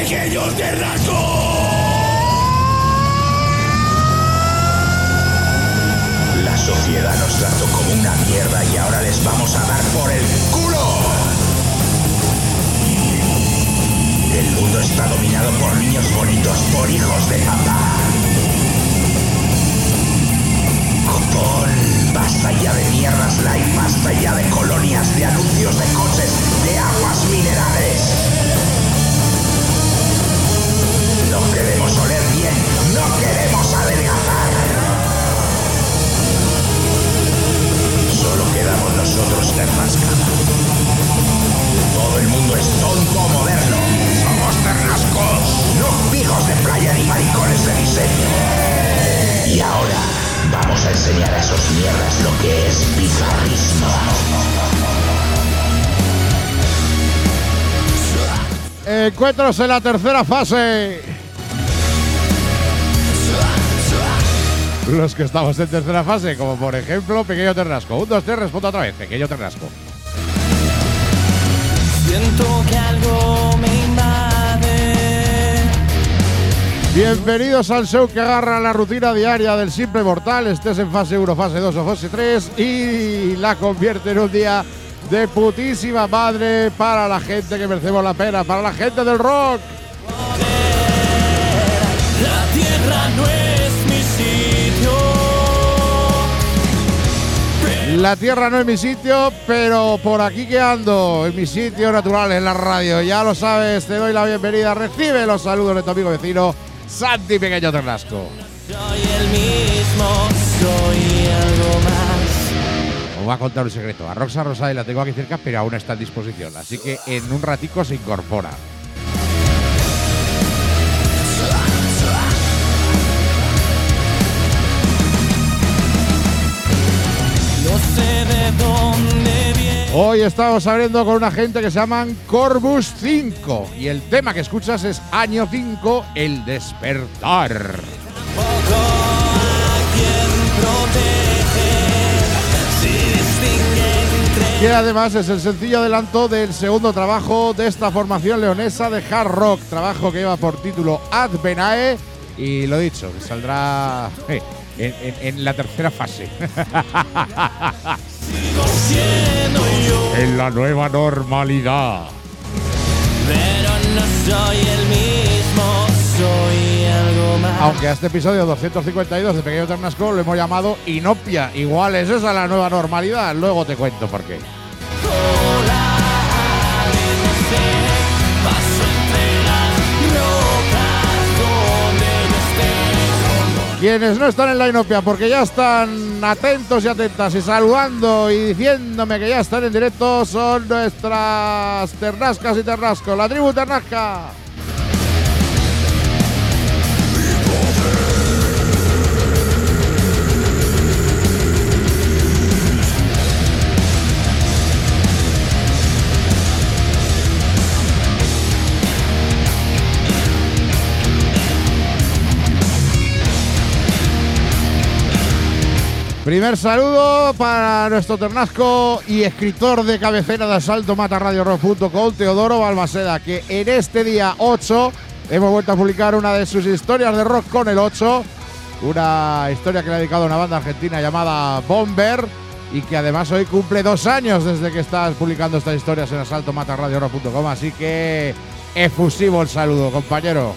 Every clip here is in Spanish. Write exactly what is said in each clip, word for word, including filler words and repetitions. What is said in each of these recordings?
Pequeño Ternasco. La sociedad nos trató como una mierda y ahora les vamos a dar por el culo. El mundo está dominado por niños bonitos, por hijos de papá. Copón, basta ya de mierdas light, basta ya de colonias, de anuncios de coches, de aguas minerales. No queremos oler bien, no queremos adelgazar. Solo quedamos nosotros, Ternasca. Todo el mundo es tonto moderno. Somos Ternascos, no hijos de playa ni maricones de diseño. Y ahora vamos a enseñar a esos mierdas lo que es bizarrismo. Encuentros en la tercera fase. Los que estamos en tercera fase, como por ejemplo Pequeño Ternasco. Un, dos, tres, respondo otra vez. Pequeño Ternasco. Siento que algo me invade. Bienvenidos al show que agarra la rutina diaria del simple mortal. Estés en fase uno, fase dos o fase tres y la convierte en un día de putísima madre para la gente que merecemos la pena, para la gente del rock. La tierra no es mi sitio. La tierra no es mi sitio, pero por aquí que ando, en mi sitio natural, en la radio. Ya lo sabes, te doy la bienvenida. Recibe los saludos de tu amigo vecino, Santi Pequeño Ternasco. Soy el mismo, soy algo más. Os voy a contar un secreto. A Roxa Rosay la tengo aquí cerca, pero aún está en disposición. Así que en un ratico se incorpora. No sé de dónde viene. Hoy estamos abriendo con una gente que se llaman Corvus cinco. Y el tema que escuchas es Año cinco, El Despertar. Poco a quien protege. Si distingue entre. Que además es el sencillo adelanto del segundo trabajo de esta formación leonesa de hard rock. Trabajo que lleva por título Ad Benae. Y lo dicho, que saldrá eh, en, en, en la tercera fase. Sigo siendo yo. En la nueva normalidad. Pero no soy el mismo, soy algo más. Aunque a este episodio doscientos cincuenta y dos de Pequeño Ternasco lo hemos llamado Inopia. Igual es esa la nueva normalidad. Luego te cuento por qué. Hola, no sé, paso entre las rocas donde yo esté. Quienes no están en la Inopia porque ya están atentos y atentas y saludando y diciéndome que ya están en directo son nuestras Ternascas y Ternascos, la tribu Ternasca. Primer saludo para nuestro Ternasco y escritor de cabecera de asalto mata radio rock punto com, Teodoro Balmaseda, que en este día ocho hemos vuelto a publicar una de sus historias de rock con el ocho, una historia que le ha dedicado a una banda argentina llamada Bomber y que además hoy cumple dos años desde que estás publicando estas historias en asalto mata radio rock punto com, así que efusivo el saludo, compañero.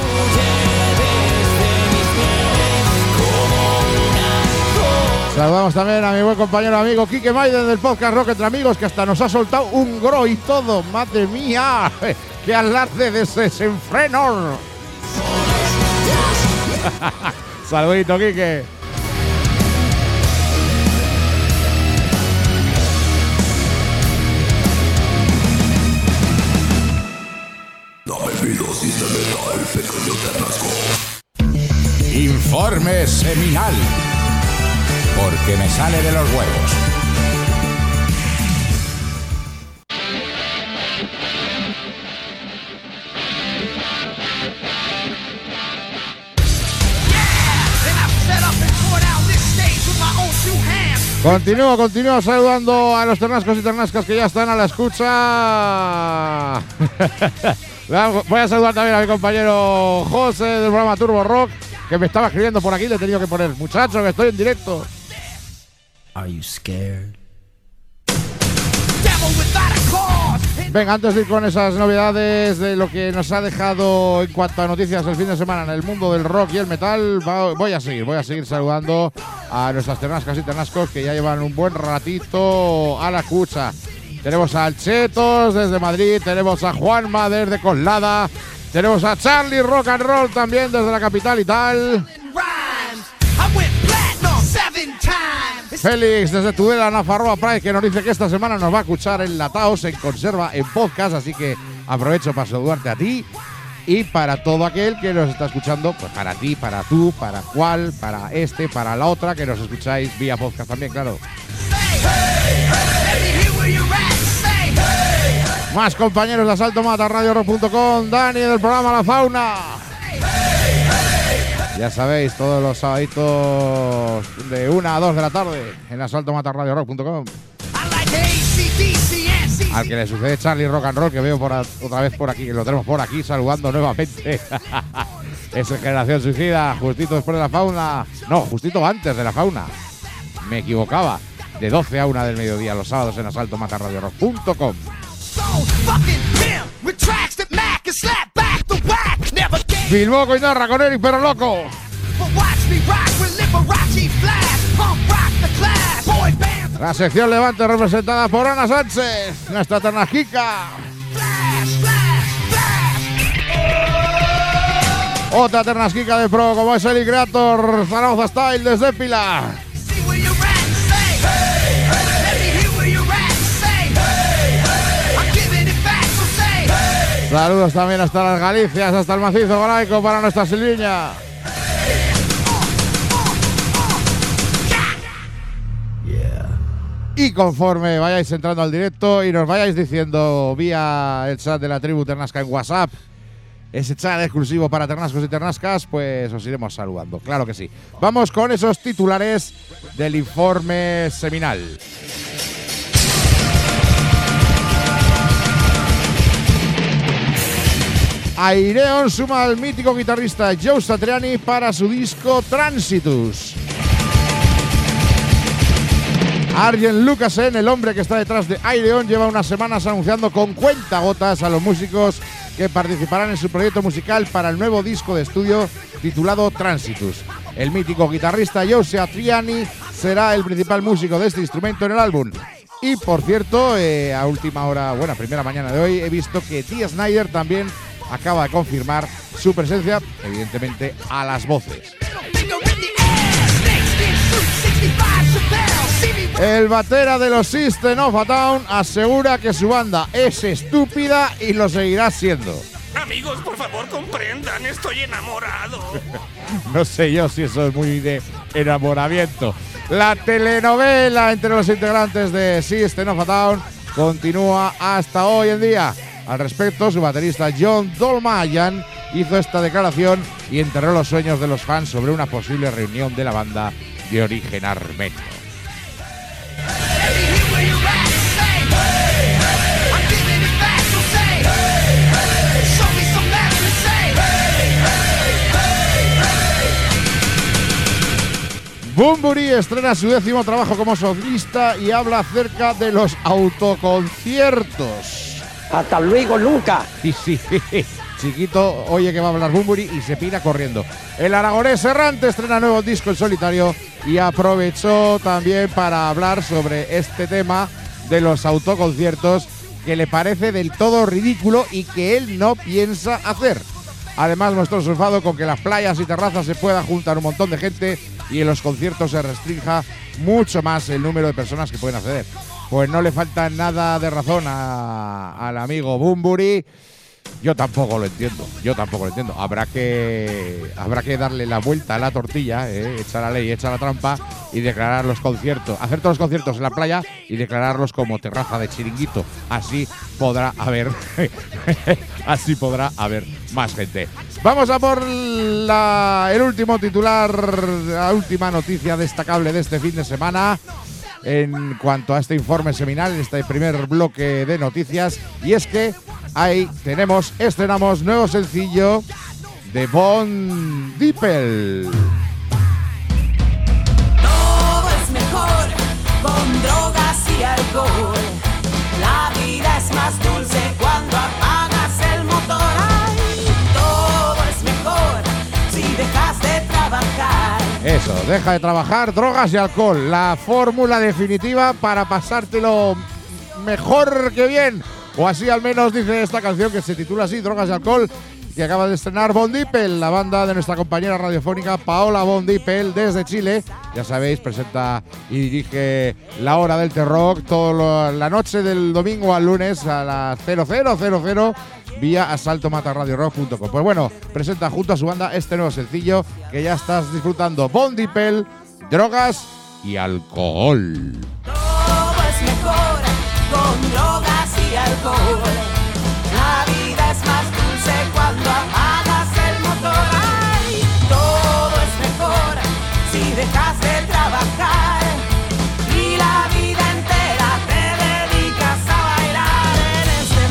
Saludamos también a mi buen compañero amigo Quique Maiden del podcast Rock Entre Amigos, que hasta nos ha soltado un gro y todo. ¡Madre mía! ¡Qué alarde de ese desenfreno! Saludito, Quique. Dame pido si se me da el Pequeño Ternasco. Informe seminal. Porque me sale de los huevos. Yeah! And I've set up and tore down this stage with my own two hands. Continúo, continúo saludando a los ternascos y ternascas que ya están a la escucha. Voy a saludar también a mi compañero José del programa Turbo Rock, que me estaba escribiendo por aquí, le he tenido que poner: muchacho, que estoy en directo. Are you scared? Venga, antes de ir con esas novedades de lo que nos ha dejado en cuanto a noticias el fin de semana en el mundo del rock y el metal, voy a seguir, voy a seguir saludando a nuestras ternascas y ternascos que ya llevan un buen ratito a la escucha. Tenemos a Chetos desde Madrid, tenemos a Juanma desde Coslada, tenemos a Charlie Rock and Roll también desde la capital y tal. Félix desde Tudela, Nafarroa Pride, que nos dice que esta semana nos va a escuchar enlatados en conserva en podcast, así que aprovecho para saludarte a ti y para todo aquel que nos está escuchando, pues para ti, para tú, para cual, para este, para la otra, que nos escucháis vía podcast también, claro. Más compañeros de Asalto Mata, radio rock punto com, Dani del programa La Fauna. Ya sabéis, todos los sábados de una a dos de la tarde en asalto mata radio rock punto com. Al que le sucede Charlie Rock and Roll, que veo por a, otra vez por aquí, que lo tenemos por aquí saludando nuevamente. Es Generación Suicida, justito después de La Fauna. No, justito antes de La Fauna. Me equivocaba. De doce a una del mediodía los sábados en asalto mata radio rock punto com. Bilbo y narra con Eric Pero Loco. La sección Levante representada por Ana Sánchez, nuestra ternasquica. Otra ternasquica de pro como es el Creator, Zaragoza Style desde Pilar. Saludos también hasta las Galicias, hasta el macizo Goraico para nuestra Silviña. Y conforme vayáis entrando al directo y nos vayáis diciendo vía el chat de la tribu Ternasca en WhatsApp, ese chat exclusivo para ternascos y ternascas, pues os iremos saludando, claro que sí. Vamos con esos titulares del informe seminal. Ayreon suma al mítico guitarrista Joe Satriani para su disco Transitus. Arjen Lucasen, el hombre que está detrás de Ayreon, lleva unas semanas anunciando con cuentagotas a los músicos que participarán en su proyecto musical para el nuevo disco de estudio titulado Transitus. El mítico guitarrista Joe Satriani será el principal músico de este instrumento en el álbum. Y por cierto, eh, a última hora, bueno, primera mañana de hoy, he visto que Dee Snider también acaba de confirmar su presencia, evidentemente, a las voces. El batera de los System of a Down asegura que su banda es estúpida y lo seguirá siendo. Amigos, por favor, comprendan, estoy enamorado. No sé yo si eso es muy de enamoramiento. La telenovela entre los integrantes de System of a Down continúa hasta hoy en día. Al respecto, su baterista John Dolmayan hizo esta declaración y enterró los sueños de los fans sobre una posible reunión de la banda de origen armenio. Bunbury estrena su décimo trabajo como solista y habla acerca de los autoconciertos. Hasta luego, nunca. Y sí, chiquito, oye que va a hablar Bunbury y se pira corriendo. El aragonés errante estrena nuevo disco en solitario y aprovechó también para hablar sobre este tema de los autoconciertos que le parece del todo ridículo y que él no piensa hacer. Además mostró su enfado con que las playas y terrazas se pueda juntar un montón de gente y en los conciertos se restrinja mucho más el número de personas que pueden acceder. Pues no le falta nada de razón a, al amigo Bunbury. Yo tampoco lo entiendo, yo tampoco lo entiendo. Habrá que habrá que darle la vuelta a la tortilla, eh, echar la ley, echar la trampa y declarar los conciertos, hacer todos los conciertos en la playa y declararlos como terraza de chiringuito. Así podrá haber, así podrá haber más gente. Vamos a por la, el último titular, la última noticia destacable de este fin de semana. en cuanto a este informe seminal, en este primer bloque de noticias. Y es que ahí tenemos, estrenamos nuevo sencillo de Von Dieppel. Todo es mejor con drogas y alcohol. La vida es más dulce cuando apagas el motor. Ay, todo es mejor si dejas de trabajar. Eso, deja de trabajar, drogas y alcohol. La fórmula definitiva para pasártelo mejor que bien. O así al menos dice esta canción que se titula así, Drogas y alcohol, que acaba de estrenar Von Dieppel, la banda de nuestra compañera radiofónica Paola Von Dieppel desde Chile. Ya sabéis, presenta y dirige La Hora del Terror toda la noche del domingo al lunes a las cero cero cero cero vía asalto mata radio rock punto com. Pues bueno, presenta junto a su banda este nuevo sencillo que ya estás disfrutando. Von Dieppel, Drogas y Alcohol. Todo es mejor con drogas y alcohol. La vida es más dulce cuando apagas el motor. Ay, todo es mejor si dejas de trabajar y la vida entera te dedicas a bailar en este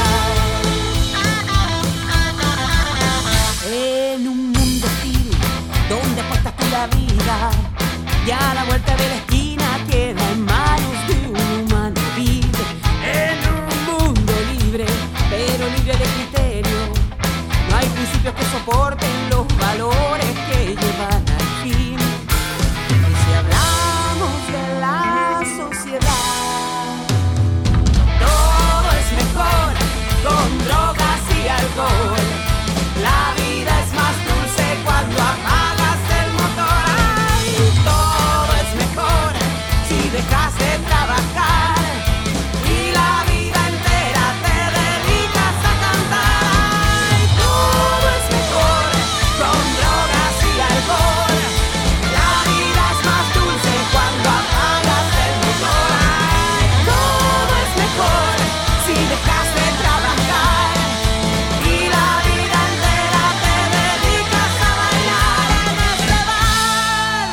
bar. En un mundo hostil donde apuestas tú la vida y a la vuelta de la esquina queda en manos de un humano vil. En un mundo libre, pero libre de criterio, no hay principios que soporten los valores que llevan al fin. Y si hablamos de la sociedad, todo es mejor con drogas y alcohol. La vida es más dulce cuando apagas el motor. Ay, todo es mejor si dejas de trabajar y la vida entera te dedicas a cantar. Ay, todo es mejor con drogas y alcohol. La vida es más dulce cuando apagas el motor. Ay, todo es mejor si dejas de trabajar y la vida entera te dedicas a bailar en este bar.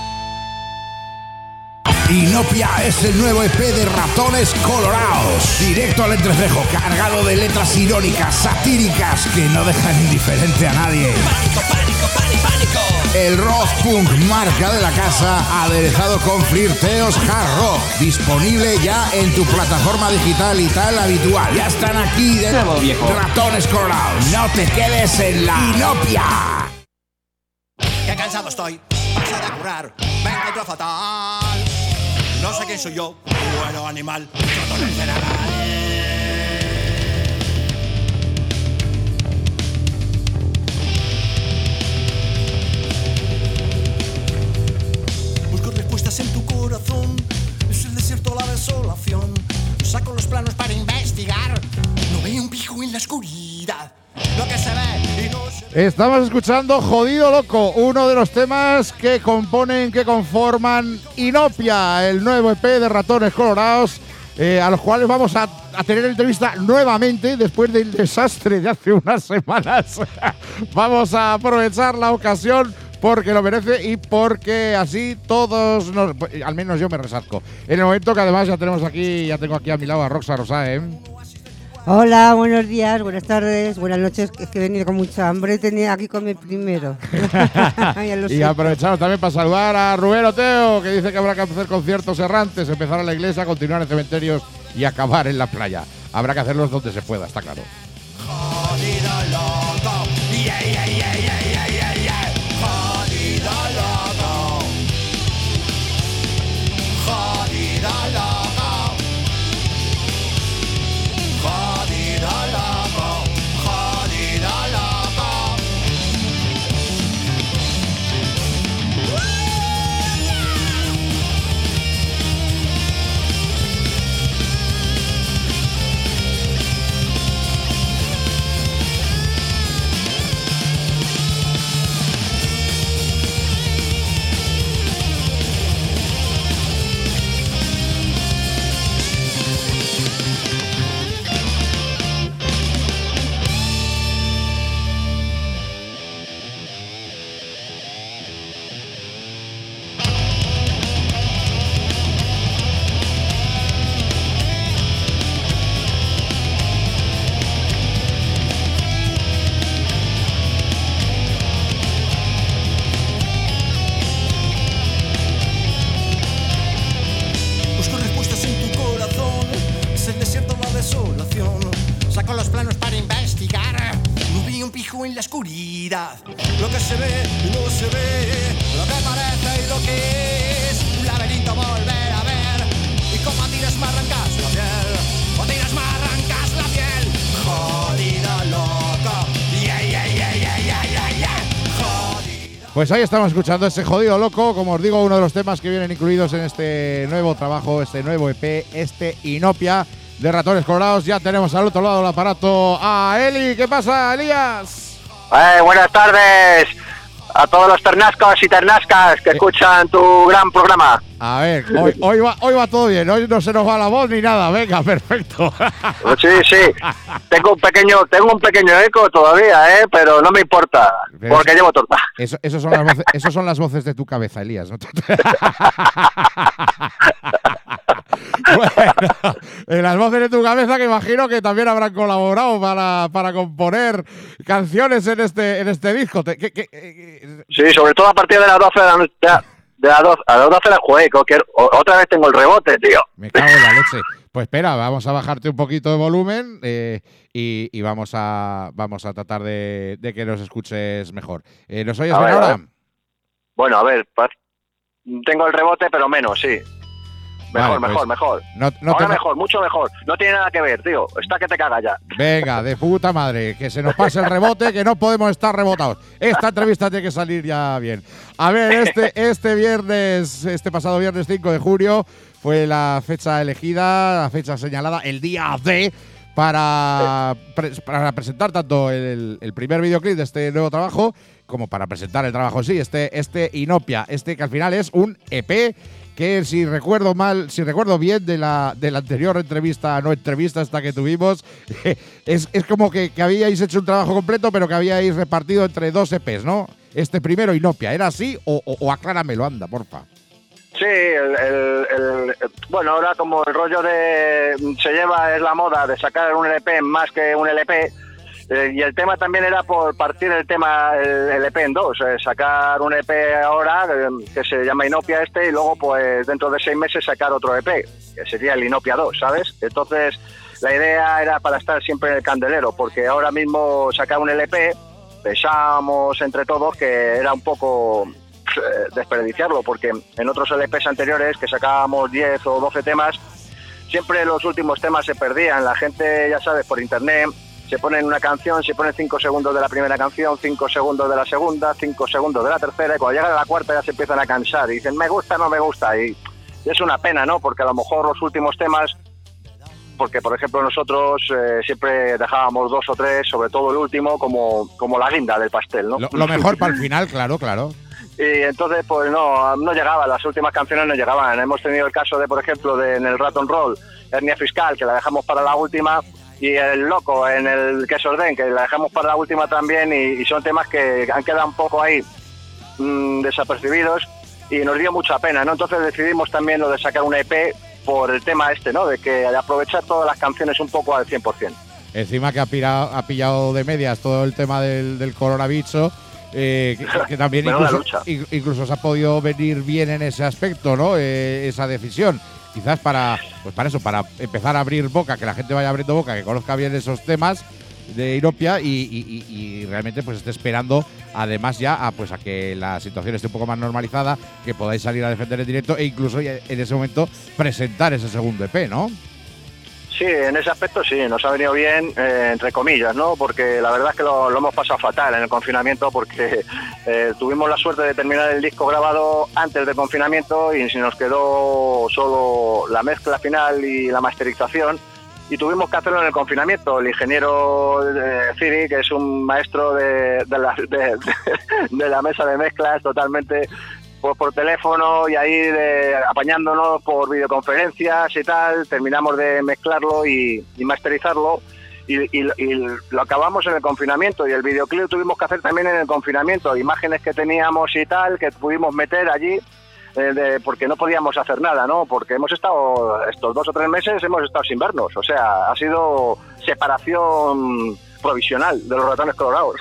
Inopia es el nuevo E P de Ratones Colorados. Directo al entrecejo, cargado de letras irónicas, satíricas, que no dejan indiferente a nadie. Pánico, pánico, pánico, pánico. El rock punk marca de la casa, aderezado con flirteos hard rock. Disponible ya en tu plataforma digital y tal habitual. Ya están aquí de nuevo, viejo. Ratones Colorados. No te quedes en la Inopia. Qué cansado estoy, paso de curar, me encuentro fatal. No sé quién soy yo, bueno animal, ratones en general. Busco respuestas en tu corazón, es el desierto, la desolación. Saco los planos para investigar, no veo un pijo en la oscuridad. Lo que se ve y no se ve. Estamos escuchando Jodido Loco, uno de los temas que componen, que conforman Inopia, el nuevo E P de Ratones Colorados, eh, a los cuales vamos a, a tener entrevista nuevamente después del desastre de hace unas semanas. Vamos a aprovechar la ocasión porque lo merece y porque así todos, nos, al menos yo me resarco. En el momento que además ya tenemos aquí, ya tengo aquí a mi lado a Roxa Rosae, ¿eh? Hola, buenos días, buenas tardes, buenas noches. Es que he venido con mucha hambre, tenía aquí comer primero. Y aprovechamos también para saludar a Rubén Oteo, que dice que habrá que hacer conciertos errantes, empezar en la iglesia, continuar en cementerios y acabar en la playa. Habrá que hacerlos donde se pueda, está claro. Jodido loco, yeah, yeah, yeah, yeah, yeah, yeah, yeah. Jodido loco, jodido loco, jodido loco, jodido loco. pijo en la oscuridad. Lo que se ve no se ve, lo que parece y lo que es. Un laberinto volver a ver. Y como a tiras me arrancas la piel, o tiras me arrancas la piel. Jodido loco, yeah, yeah, yeah, yeah, yeah, yeah, yeah. Jodido. Pues ahí estamos escuchando ese Jodido Loco, como os digo, uno de los temas que vienen incluidos en este nuevo trabajo, este nuevo E P, este Inopia de Ratones Colorados. Ya tenemos al otro lado del aparato a Eli. ¿Qué pasa, Elías? Eh, buenas tardes a todos los ternascos y ternascas que escuchan tu gran programa. A ver, hoy, hoy, va, hoy va todo bien, hoy no se nos va la voz ni nada, venga, perfecto. Sí, sí, tengo un pequeño tengo un pequeño eco todavía, ¿eh? Pero no me importa, pero porque eso, llevo torta. Eso, eso, son las voces, eso son las voces de tu cabeza, Elías, ¿no? Bueno, en las voces de tu cabeza, que imagino que también habrán colaborado para, para componer canciones en este en este disco. ¿Qué, qué, qué? Sí, sobre todo a partir de las doce de la noche. De las doce, a las doce del jueves, otra vez tengo el rebote, tío. Me cago en la leche. Pues espera, vamos a bajarte un poquito de volumen eh, y, y vamos a vamos a tratar de, de que nos escuches mejor. Eh, ¿Nos oyes bien ahora? Bueno, a ver, tengo el rebote, pero menos, sí. Mejor, vale, mejor, pues, mejor. No, no Ahora te... mejor, mucho mejor. No tiene nada que ver, tío. Está que te caga ya. Venga, de puta madre. Que se nos pase el rebote, que no podemos estar rebotados. Esta entrevista tiene que salir ya bien. A ver, este, este viernes, este pasado viernes cinco de julio, fue la fecha elegida, la fecha señalada, el día D, para, pre para presentar tanto el, el primer videoclip de este nuevo trabajo, como para presentar el trabajo en sí, este, este Inopia, este que al final es un E P, que si recuerdo mal, si recuerdo bien de la, de la anterior entrevista, no entrevista esta que tuvimos, es, es como que, que habíais hecho un trabajo completo, pero que habíais repartido entre dos E Pes, ¿no? Este primero Inopia, ¿era así? O, o, o acláramelo, anda, porfa. Sí, el, el, el, el, bueno, ahora como el rollo de se lleva, es la moda de sacar un L P más que un L P, eh, y el tema también era por partir el tema, el, el E P en dos, eh, sacar un E P ahora eh, que se llama Inopia este, y luego pues dentro de seis meses sacar otro E P, que sería el Inopia dos, ¿sabes? Entonces la idea era para estar siempre en el candelero, porque ahora mismo sacar un L P, pensábamos entre todos que era un poco eh, desperdiciarlo, porque en otros L Ps anteriores que sacábamos diez o doce temas, siempre los últimos temas se perdían, la gente, ya sabes, por internet se ponen una canción, se ponen cinco segundos de la primera canción, cinco segundos de la segunda, cinco segundos de la tercera, y cuando llegan a la cuarta ya se empiezan a cansar y dicen, me gusta, no me gusta, y es una pena, ¿no? Porque a lo mejor los últimos temas, porque por ejemplo nosotros eh, siempre dejábamos dos o tres, sobre todo el último, como, como la guinda del pastel, ¿no? Lo, lo mejor para el final, claro, claro. Y entonces, pues no, no llegaban, las últimas canciones no llegaban. Hemos tenido el caso de, por ejemplo, de en el Ratón Roll, Hernia Fiscal, que la dejamos para la última, y el Loco en el Que Sorden, que la dejamos para la última también, y, y son temas que han quedado un poco ahí mmm, desapercibidos, y nos dio mucha pena, ¿no? Entonces decidimos también lo de sacar un E P por el tema este, ¿no? De que de aprovechar todas las canciones un poco al cien por cien. Encima que ha, pirado, ha pillado de medias todo el tema del, del coronavirus, eh, que, que también incluso, incluso se ha podido venir bien en ese aspecto, ¿no? Eh, esa decisión. Quizás para, pues para eso, para empezar a abrir boca, que la gente vaya abriendo boca, que conozca bien esos temas de Inopia y, y, y, y realmente pues esté esperando además ya a, pues a que la situación esté un poco más normalizada, que podáis salir a defender en directo e incluso en ese momento presentar ese segundo E P, ¿no? Sí, en ese aspecto sí, nos ha venido bien, eh, entre comillas, ¿no? Porque la verdad es que lo, lo hemos pasado fatal en el confinamiento, porque eh, tuvimos la suerte de terminar el disco grabado antes del confinamiento y se nos quedó solo la mezcla final y la masterización, y tuvimos que hacerlo en el confinamiento. El ingeniero eh, Ciri, que es un maestro de, de, la, de, de, de la mesa de mezclas totalmente, pues por teléfono y ahí de, apañándonos por videoconferencias y tal, terminamos de mezclarlo y, y masterizarlo, y, y, y lo acabamos en el confinamiento, y el videoclip tuvimos que hacer también en el confinamiento, imágenes que teníamos y tal, que pudimos meter allí, eh, de, porque no podíamos hacer nada, ¿no? Porque hemos estado, estos dos o tres meses hemos estado sin vernos, o sea, ha sido separación provisional de los Ratones Colorados.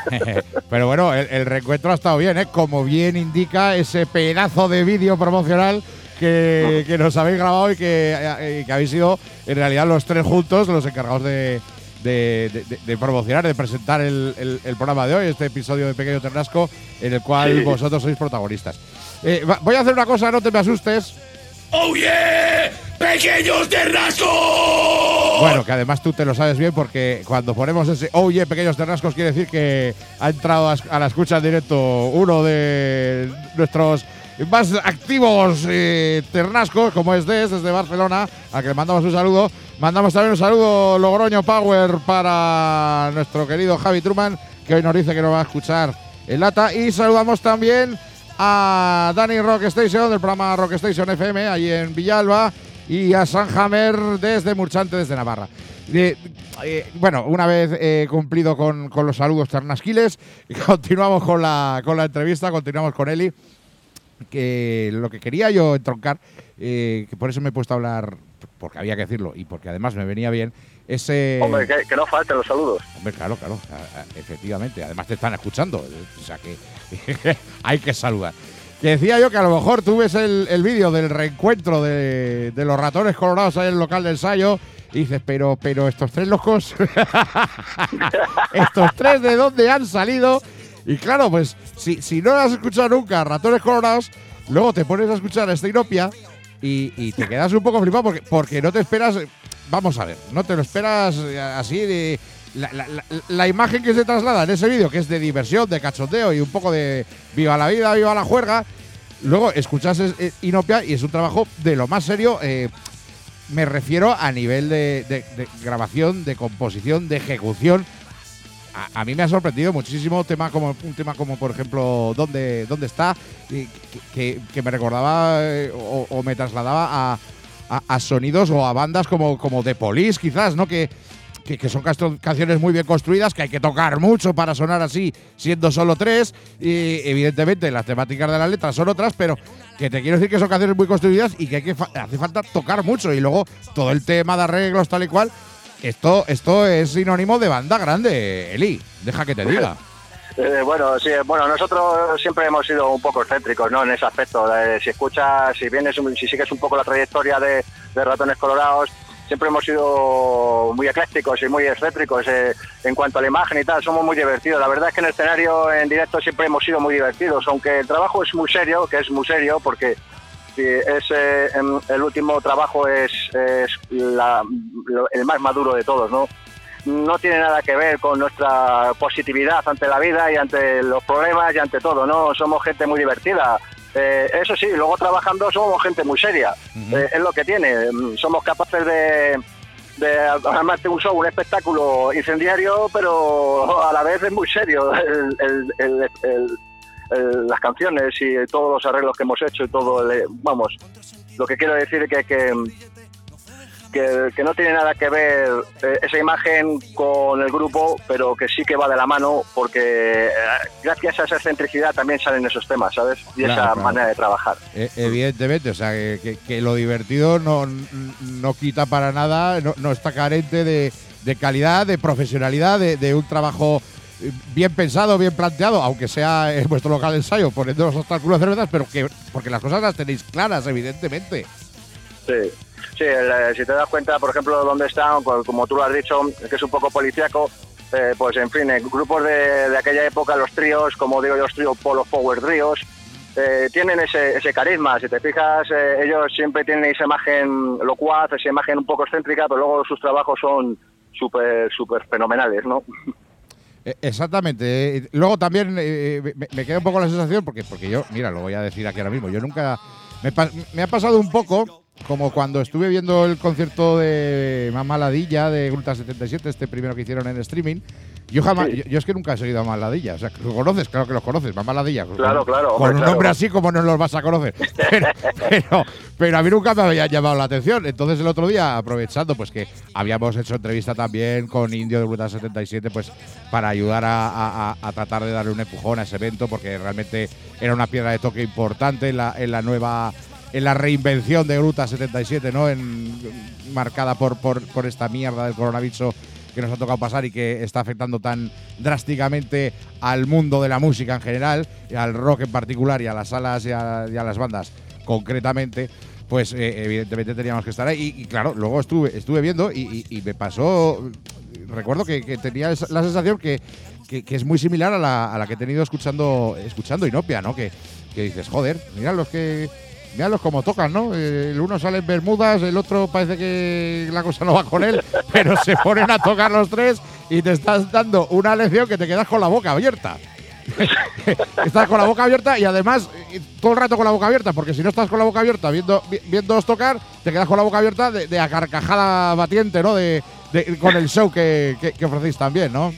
Pero bueno, el, el reencuentro ha estado bien, ¿eh? Como bien indica ese pedazo de vídeo promocional que, uh-huh. que nos habéis grabado y que, y que habéis sido en realidad los tres juntos los encargados de, de, de, de promocionar, de presentar el, el, el programa de hoy, este episodio de Pequeño Ternasco, en el cual sí. vosotros sois protagonistas. Eh, va, voy a hacer una cosa, no te me asustes. ¡Oh, yeah! ¡Pequeños Ternascos! Bueno, que además tú te lo sabes bien porque cuando ponemos ese oh, yeah, Pequeños Ternascos, quiere decir que ha entrado a, a la escucha en directo uno de nuestros más activos eh, ternascos, como es Des, desde Barcelona, a que le mandamos un saludo. Mandamos también un saludo Logroño Power para nuestro querido Javi Truman, que hoy nos dice que nos va a escuchar en lata. Y saludamos también a Dani Rock Station, del programa Rock Station F M, allí en Villalba, y a Sanjamer desde Murchante, desde Navarra. Eh, eh, bueno, una vez eh, cumplido con, con los saludos ternasquiles, continuamos con la, con la entrevista, continuamos con Eli. Que lo que quería yo entroncar, eh, que por eso me he puesto a hablar, porque había que decirlo y porque además me venía bien, ese… Hombre, que, que no falten los saludos. Hombre, claro, claro, efectivamente, además te están escuchando, o sea que hay que saludar. Que decía yo que a lo mejor tú ves el, el vídeo del reencuentro de, de los ratones colorados ahí en el local del Sayo y dices, pero, pero estos tres locos, estos tres de dónde han salido. Y claro, pues si, si no has escuchado nunca Ratones Colorados, luego te pones a escuchar a Steinopia y, y te quedas un poco flipado porque, porque no te esperas… Vamos a ver, no te lo esperas así de… La, la, la, la imagen que se traslada en ese vídeo, que es de diversión, de cachondeo y un poco de viva la vida, viva la juerga, luego escuchas Inopia y es un trabajo de lo más serio. Eh, me refiero a nivel de, de, de grabación, de composición, de ejecución. A, a mí me ha sorprendido muchísimo tema como, un tema como, por ejemplo, ¿Dónde, dónde está? Que, que, que me recordaba eh, o, o me trasladaba a, a, a sonidos o a bandas como, como The Police, quizás, ¿no? Que, que, que son canciones muy bien construidas, que hay que tocar mucho para sonar así, siendo solo tres. Y evidentemente las temáticas de las letras son otras, pero que te quiero decir que son canciones muy construidas y que, hay que fa- hace falta tocar mucho. Y luego todo el tema de arreglos, tal y cual… Esto, esto es sinónimo de banda grande, Eli. Deja que te diga. Eh, bueno, sí, bueno, nosotros siempre hemos sido un poco excéntricos, ¿no? En ese aspecto. Eh, si escuchas, si vienes, si sigues un poco la trayectoria de, de Ratones Colorados, siempre hemos sido muy eclécticos y muy excéntricos eh, en cuanto a la imagen y tal. Somos muy divertidos. La verdad es que en el escenario, en directo, siempre hemos sido muy divertidos, aunque el trabajo es muy serio, que es muy serio, porque sí, es, eh, el último trabajo es, es la, lo, el más maduro de todos, ¿no? No tiene nada que ver con nuestra positividad ante la vida y ante los problemas y ante todo, ¿no? Somos gente muy divertida. Eh, eso sí, luego trabajando somos gente muy seria. Uh-huh. Eh, es lo que tiene. Somos capaces de, de armarte un show, un espectáculo incendiario, pero a la vez es muy serio el, el, el, el las canciones y todos los arreglos que hemos hecho y todo, el, vamos, lo que quiero decir es que, que, que, que no tiene nada que ver eh, esa imagen con el grupo, pero que sí que va de la mano, porque eh, gracias a esa excentricidad también salen esos temas, ¿sabes? Y claro, esa claro. manera de trabajar. Eh, evidentemente, o sea, que, que, que lo divertido no, no quita para nada, no, no está carente de, de calidad, de profesionalidad, de, de un trabajo bien pensado, bien planteado, aunque sea en vuestro local de ensayo, poniendo los obstáculos de cervezas, pero que porque las cosas las tenéis claras, evidentemente. Sí, sí, el, si te das cuenta, por ejemplo, dónde están, como tú lo has dicho, que es un poco policíaco, eh, pues en fin, en grupos de, de aquella época, los tríos, como digo yo, los tríos Polo Power Tríos, eh, tienen ese, ese carisma. Si te fijas, eh, ellos siempre tienen esa imagen locuaz, esa imagen un poco excéntrica, pero luego sus trabajos son súper, súper fenomenales, ¿no? Exactamente. Luego también eh, me, me queda un poco la sensación, porque, porque yo, mira, lo voy a decir aquí ahora mismo, yo nunca… Me, me ha pasado un poco como cuando estuve viendo el concierto de Mamá Ladilla de Gruta setenta y siete, este primero que hicieron en streaming. Yo jamás, sí. yo, yo es que nunca he seguido a Mamá Ladilla. O sea, ¿lo conoces? Claro que los conoces, Mamá Ladilla. Claro, con, claro. Con hombre, un nombre claro. así, como no los vas a conocer. Pero, pero, pero a mí nunca me había llamado la atención. Entonces el otro día, aprovechando pues que habíamos hecho entrevista también con Indio de Gruta setenta y siete, pues para ayudar a, a, a tratar de darle un empujón a ese evento, porque realmente era una piedra de toque importante en la, en la nueva… en la reinvención de Gruta setenta y siete, ¿no? En, marcada por, por, por esta mierda del coronavirus que nos ha tocado pasar y que está afectando tan drásticamente al mundo de la música en general, al rock en particular y a las salas y a, y a las bandas concretamente, pues eh, evidentemente teníamos que estar ahí. Y, y claro, luego estuve, estuve viendo y, y, y me pasó… recuerdo que, que tenía la sensación que, que, que es muy similar a la, a la que he tenido escuchando escuchando Inopia, ¿no? Que, que dices, joder, mira los que míralos como tocan, ¿no? El uno sale en bermudas, el otro parece que la cosa no va con él, pero se ponen a tocar los tres y te estás dando una lección que te quedas con la boca abierta. Estás con la boca abierta y además todo el rato con la boca abierta, porque si no estás con la boca abierta viendo viéndoos tocar, te quedas con la boca abierta de, de a carcajada batiente, ¿no? De, de, con el show que, que, que ofrecéis también, ¿no?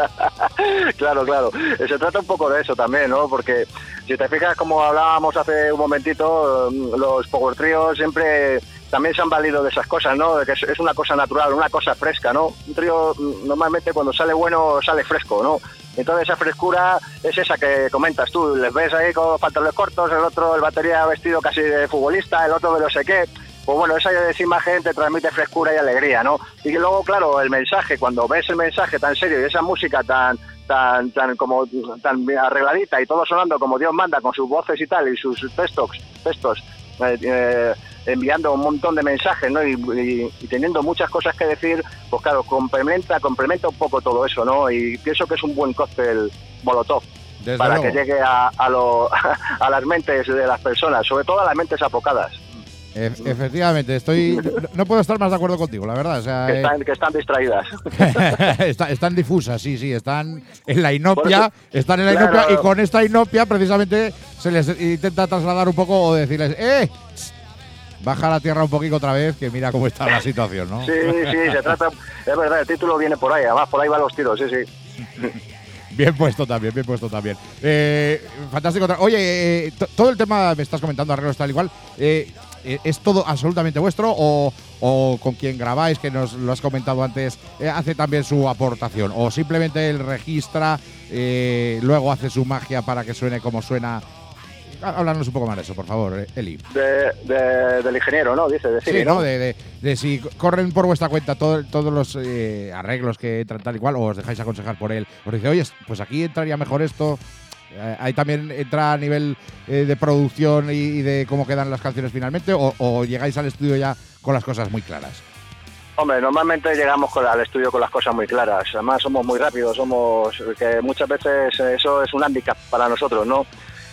Claro, claro. Se trata un poco de eso también, ¿no? Porque si te fijas, como hablábamos hace un momentito, los power tríos siempre también se han valido de esas cosas, ¿no? De que es una cosa natural, una cosa fresca, ¿no? Un trío normalmente cuando sale bueno sale fresco, ¿no? Entonces esa frescura es esa que comentas tú, les ves ahí con los pantalones cortos, el otro, el batería vestido casi de futbolista, el otro de no sé qué. Pues bueno, esa, esa imagen te transmite frescura y alegría, ¿no? Y que luego, claro, el mensaje, cuando ves el mensaje tan serio y esa música tan tan tan como tan arregladita y todo sonando como Dios manda, con sus voces y tal, y sus textos, textos eh, eh, enviando un montón de mensajes, ¿no? Y, y, y teniendo muchas cosas que decir, pues claro, complementa, complementa un poco todo eso, ¿no? Y pienso que es un buen cóctel Molotov. Desde para luego. Que llegue a, a, lo, a las mentes de las personas, sobre todo a las mentes apocadas. E- efectivamente, estoy no puedo estar más de acuerdo contigo, la verdad. O sea, que, están, eh, que están distraídas. Está, están difusas, sí, sí, están en la inopia, están en la claro. inopia y con esta inopia precisamente se les intenta trasladar un poco o decirles, ¡eh! Baja a la tierra un poquito otra vez, que mira cómo está la situación, ¿no? Sí, sí, se trata, es verdad, el título viene por ahí, además por ahí van los tiros, sí, sí. Bien puesto también, bien puesto también. Eh, fantástico. Oye, eh, t- todo el tema, me estás comentando, arreglos tal igual, eh, ¿es todo absolutamente vuestro o, o con quien grabáis, que nos lo has comentado antes, eh, hace también su aportación? ¿O simplemente él registra, eh, luego hace su magia para que suene como suena? Háblanos un poco más de eso, por favor, Eli. De, de, del ingeniero, ¿no? Dice, de Siri, sí, ¿no? De, de, de si corren por vuestra cuenta todo, todos los eh, arreglos que entran tal y cual, o os dejáis aconsejar por él. Os dice, oye, pues aquí entraría mejor esto. Eh, ahí también entra a nivel eh, de producción y, y de cómo quedan las canciones finalmente, o, o llegáis al estudio ya con las cosas muy claras. Hombre, normalmente llegamos con, al estudio con las cosas muy claras. Además, somos muy rápidos, somos que muchas veces eso es un hándicap para nosotros, ¿no?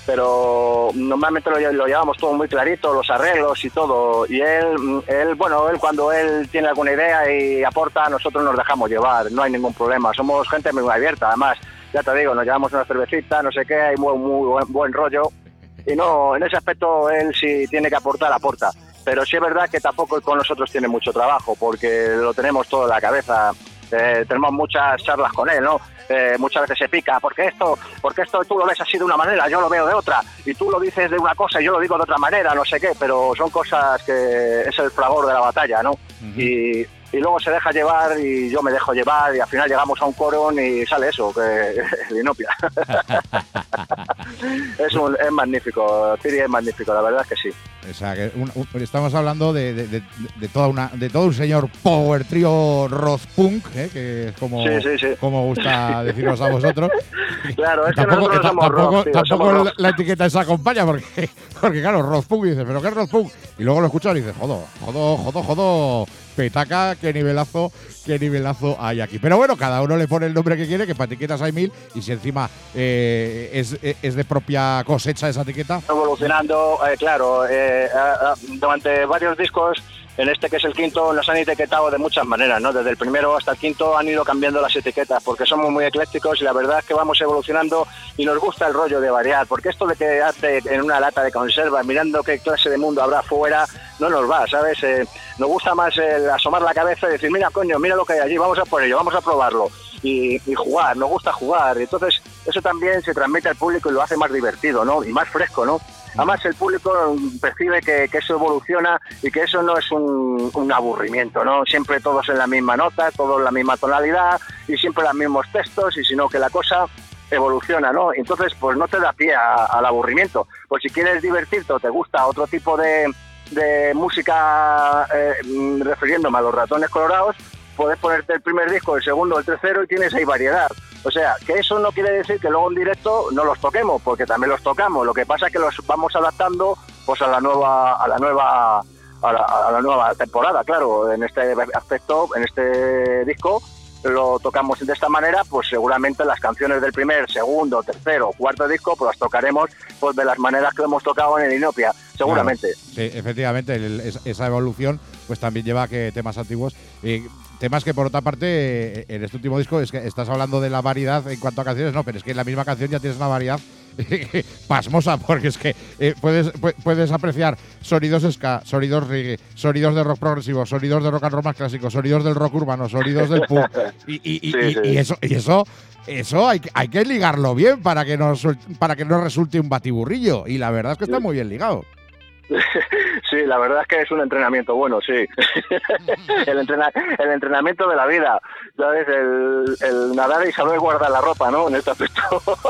Pero normalmente lo, lo llevamos todo muy clarito, los arreglos y todo, y él, él, bueno, él cuando él tiene alguna idea y aporta, nosotros nos dejamos llevar, no hay ningún problema, somos gente muy abierta, además, ya te digo, nos llevamos una cervecita, no sé qué, hay muy, muy buen, buen rollo, y no, en ese aspecto él si tiene que aportar, aporta, pero sí es verdad que tampoco con nosotros tiene mucho trabajo, porque lo tenemos todo en la cabeza, eh, tenemos muchas charlas con él, ¿no? Eh, muchas veces se pica, porque esto porque esto tú lo ves así de una manera, yo lo veo de otra, y tú lo dices de una cosa y yo lo digo de otra manera, no sé qué, pero son cosas que es el fragor de la batalla, ¿no? Uh-huh. Y, y luego se deja llevar y yo me dejo llevar y al final llegamos a un quórum y sale eso, que Inopia. es, un, es magnífico, Siri es magnífico, la verdad es que sí. O sea, que un, un, estamos hablando de, de, de, de toda una de todo un señor power trío Rozpunk, ¿eh? Que es como, sí, sí, sí. como gusta deciros a vosotros. Claro, es que tampoco, nosotros somos tampoco, rock, tío, tampoco somos la, rock. la etiqueta esa acompaña, porque, porque claro, Rozpunk, y dices, ¿pero qué es Rozpunk? Y luego lo escuchas y dices, jodo, jodo, jodo, jodo, petaca, qué nivelazo, qué nivelazo hay aquí. Pero bueno, cada uno le pone el nombre que quiere, que para etiquetas hay mil, y si encima eh, es, es de propia cosecha esa etiqueta. Evolucionando, eh, claro, eh, eh, durante varios discos, en este que es el quinto, nos han etiquetado de muchas maneras, ¿no? Desde el primero hasta el quinto han ido cambiando las etiquetas, porque somos muy eclécticos y la verdad es que vamos evolucionando y nos gusta el rollo de variar, porque esto de quedarte en una lata de conserva mirando qué clase de mundo habrá fuera, no nos va, ¿sabes? Eh, nos gusta más el asomar la cabeza y decir, mira, coño, mira lo que hay allí, vamos a por ello, vamos a probarlo. Y, y jugar, nos gusta jugar. Entonces, eso también se transmite al público y lo hace más divertido, ¿no? Y más fresco, ¿no? Además, el público percibe que, que eso evoluciona y que eso no es un, un aburrimiento, ¿no? Siempre todos en la misma nota, todos en la misma tonalidad y siempre los mismos textos, y sino que la cosa evoluciona, ¿no? Entonces, pues no te da pie a, al aburrimiento. Pues si quieres divertirte o te gusta otro tipo de, de música, eh, refiriéndome a los Ratones Colorados, puedes ponerte el primer disco, el segundo, el tercero y tienes ahí variedad. O sea, que eso no quiere decir que luego en directo no los toquemos, porque también los tocamos. Lo que pasa es que los vamos adaptando pues a la nueva a la nueva a la, a la nueva temporada, claro. En este aspecto, en este disco, lo tocamos de esta manera, pues seguramente las canciones del primer, segundo, tercero, cuarto disco, pues las tocaremos pues de las maneras que hemos tocado en el Inopia, seguramente. Claro, sí, efectivamente, el, esa evolución pues también lleva a que temas antiguos, eh, temas que por otra parte en este último disco es que estás hablando de la variedad en cuanto a canciones, no, pero es que en la misma canción ya tienes una variedad pasmosa, porque es que eh, puedes puedes apreciar sonidos ska, sonidos reggae, sonidos de rock progresivo, sonidos de rock and roll más clásico, sonidos del rock urbano, sonidos del punk y, y, y, sí, y, sí. y eso y eso eso hay, hay que ligarlo bien para que nos para que no resulte un batiburrillo, y la verdad es que está muy bien ligado. Sí, la verdad es que es un entrenamiento bueno, sí. el, entrena el entrenamiento de la vida, ¿sabes? El, el nadar y saber guardar la ropa, ¿no? En este aspecto.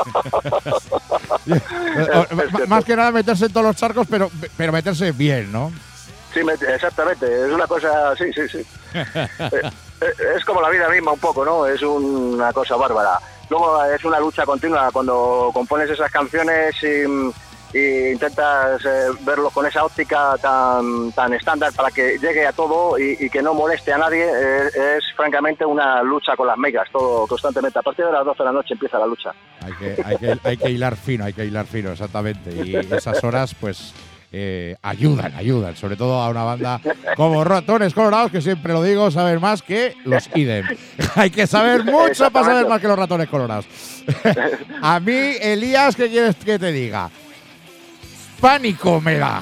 es, Más que nada meterse en todos los charcos, pero, pero meterse bien, ¿no? Sí, exactamente. Es una cosa, sí, sí, sí. Es como la vida misma un poco, ¿no? Es una cosa bárbara. Luego es una lucha continua cuando compones esas canciones y... y intentas eh, verlo con esa óptica tan tan estándar para que llegue a todo y, y que no moleste a nadie, eh, es francamente una lucha con las megas, todo constantemente. A partir de las doce de la noche empieza la lucha. Hay que, hay que, hay que hilar fino, hay que hilar fino, exactamente. Y esas horas, pues, eh, ayudan, ayudan, sobre todo a una banda como Ratones Colorados, que siempre lo digo, saber más que los Idem. Hay que saber mucho para saber más que los Ratones Colorados. A mí, Elías, ¿qué quieres que te diga? Pánico me da.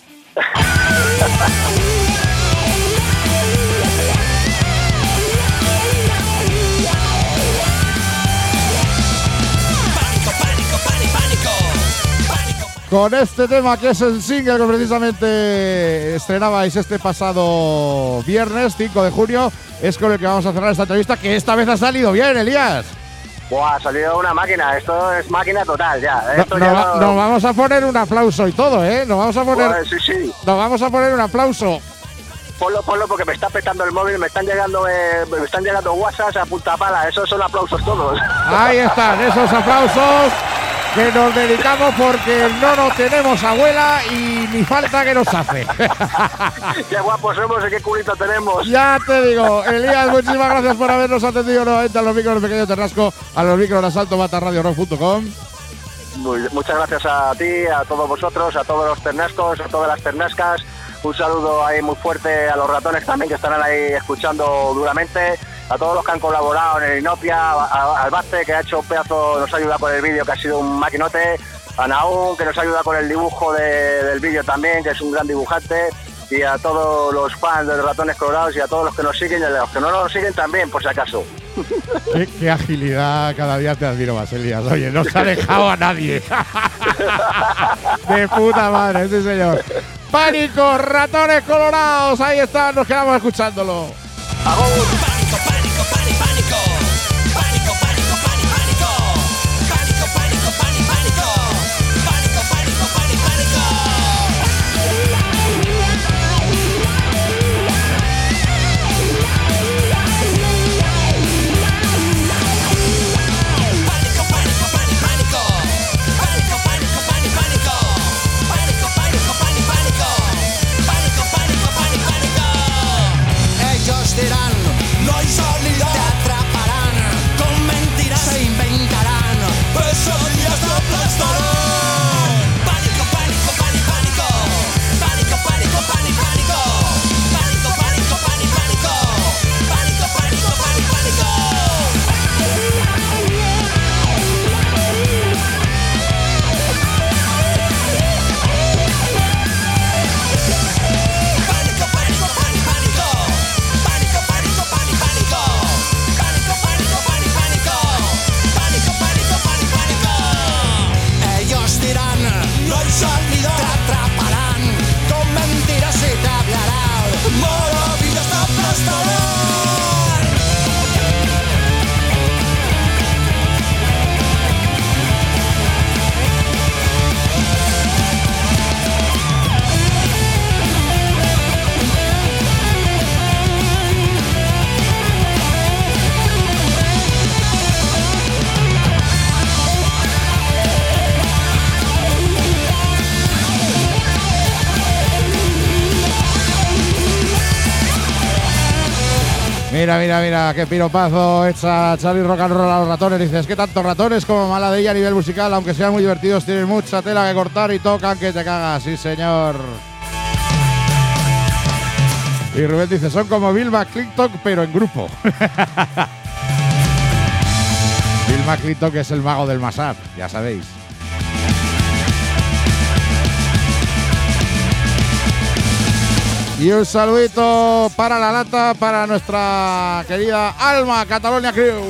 Con este tema, que es el single que precisamente estrenabais este pasado viernes cinco de junio, es con el que vamos a cerrar esta entrevista, que esta vez ha salido bien, Elías. Buah, ha salido una máquina, esto es máquina total ya. Esto no, ya no, no... Nos vamos a poner un aplauso y todo, ¿eh? Nos vamos a poner. Buah, sí, sí. Nos vamos a poner un aplauso. Ponlo, ponlo porque me está petando el móvil, me están llegando, eh, me están llegando WhatsApp a punta pala, esos son aplausos todos. Ahí están, esos aplausos que nos dedicamos porque no nos tenemos abuela y ni falta que nos hace. Qué guapos somos y qué culito tenemos. Ya te digo, Elías, muchísimas gracias por habernos atendido nuevamente a los micros de Pequeño Ternasco, a los micros de Asalto Mata Radio Rock punto com. Muchas gracias a ti, a todos vosotros, a todos los ternascos, a todas las ternascas. Un saludo ahí muy fuerte a los ratones también que estarán ahí escuchando duramente. A todos los que han colaborado en el Inopia, al Baste que ha hecho un pedazo, nos ha ayudado con el vídeo, que ha sido un maquinote, a Naum que nos ha ayudado con el dibujo de, del vídeo también, que es un gran dibujante, y a todos los fans de los Ratones Colorados y a todos los que nos siguen y a los que no nos siguen también, por si acaso. Qué, qué agilidad, cada día te admiro más, Elías. Oye, no se ha dejado a nadie. De puta madre, sí señor. Pánico, Ratones Colorados, ahí están, nos quedamos escuchándolo. ¡Agur! Pánico, pánico, pánico, pánico, pánico, pánico, pánico, pánico, pánico, pánico, pánico, pánico, pánico, pánico. Ellos dirán Mira, mira, mira, qué piropazo echa Charlie Rock and Roll a los ratones. Dices que tanto ratones como mala de ella a nivel musical, aunque sean muy divertidos, tienen mucha tela que cortar y tocan que te cagas. Sí, señor. Y Rubén dice, son como Bill McClintock, pero en grupo. Bill McClintock es el mago del mashup, ya sabéis. Y un saludito para la lata, para nuestra querida Alma, Catalonia Crew.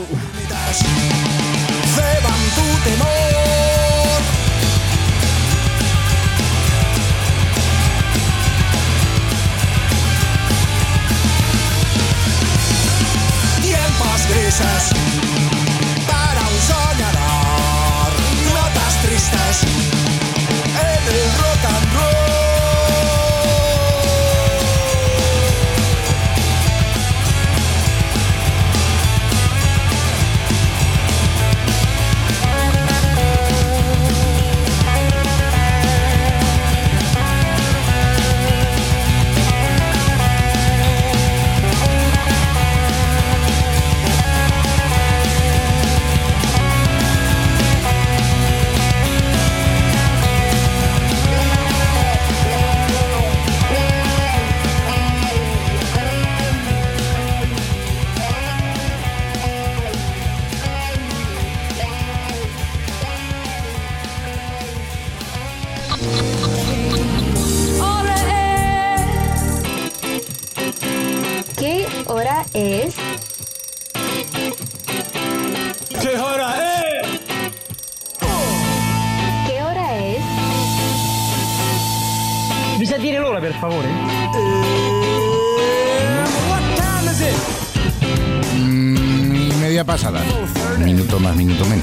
Ceban tu temor. Tiempos grises para un soñador. Notas tristes en el rock and roll. ¿Qué hora es? ¿Qué hora es? ¿Qué hora es? Mi sa dire l'ora, per favore? What time is it? Mm, y media pasada. Minuto más, minuto menos.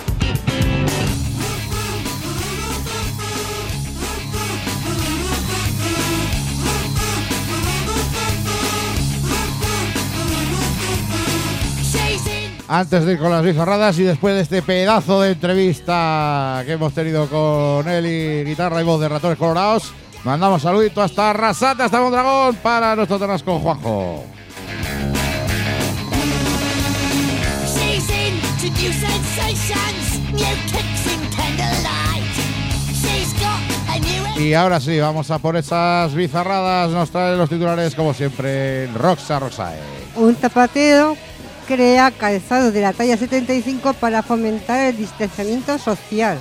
Antes de ir con las bizarradas y después de este pedazo de entrevista que hemos tenido con Eli, guitarra y voz de Ratones Colorados, mandamos saludito hasta Arrasate, hasta Mondragón, para nuestro Ternasco Juanjo. Y ahora sí, vamos a por esas bizarradas. Nos trae los titulares, como siempre, Roxa Rosae. Un zapatero crea calzado de la talla setenta y cinco para fomentar el distanciamiento social.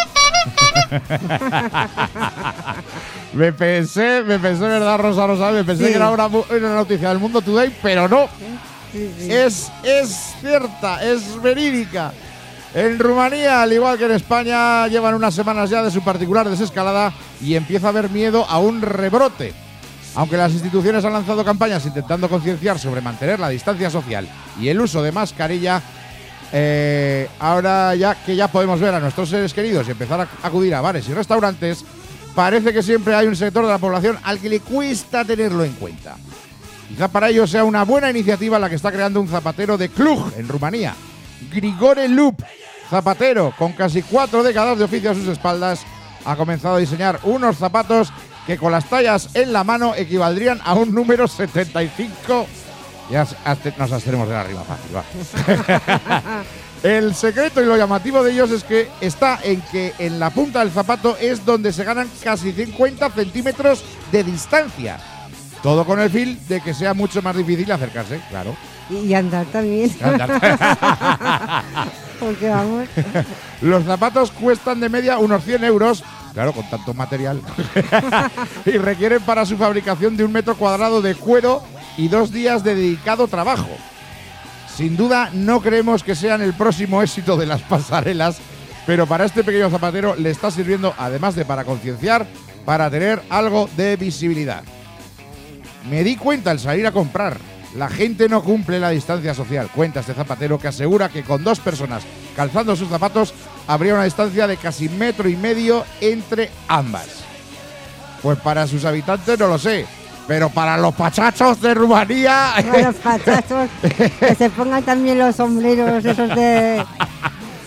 me pensé, me pensé, ¿verdad, Rosa Rosa? Me pensé Sí. que era una, una noticia del Mundo Today, pero no. Sí, sí. Es, es cierta, es verídica. En Rumanía, al igual que en España, llevan unas semanas ya de su particular desescalada y empieza a haber miedo a un rebrote. Aunque las instituciones han lanzado campañas intentando concienciar sobre mantener la distancia social y el uso de mascarilla, eh, ahora ya que ya podemos ver a nuestros seres queridos y empezar a acudir a bares y restaurantes, parece que siempre hay un sector de la población al que le cuesta tenerlo en cuenta. Quizá para ello sea una buena iniciativa la que está creando un zapatero de Cluj, en Rumanía. Grigore Lup, zapatero con casi cuatro décadas de oficio a sus espaldas, ha comenzado a diseñar unos zapatos que con las tallas en la mano equivaldrían a un número setenta y cinco. Ya nos abstenemos de la rima fácil, va. El secreto y lo llamativo de ellos es que está en que en la punta del zapato es donde se ganan casi cincuenta centímetros de distancia. Todo con el fin de que sea mucho más difícil acercarse, claro. Y andar también. Andar. Porque vamos. Los zapatos cuestan de media unos cien euros. Claro, con tanto material. Y requieren para su fabricación de un metro cuadrado de cuero y dos días de dedicado trabajo. Sin duda, no creemos que sean el próximo éxito de las pasarelas, pero para este pequeño zapatero le está sirviendo, además de para concienciar, para tener algo de visibilidad. Me di cuenta al salir a comprar. La gente no cumple la distancia social, cuenta este zapatero, que asegura que con dos personas calzando sus zapatos habría una distancia de casi metro y medio entre ambas. Pues para sus habitantes no lo sé, pero para los pachachos de Rumanía… Para los pachachos, que se pongan también los sombreros esos de…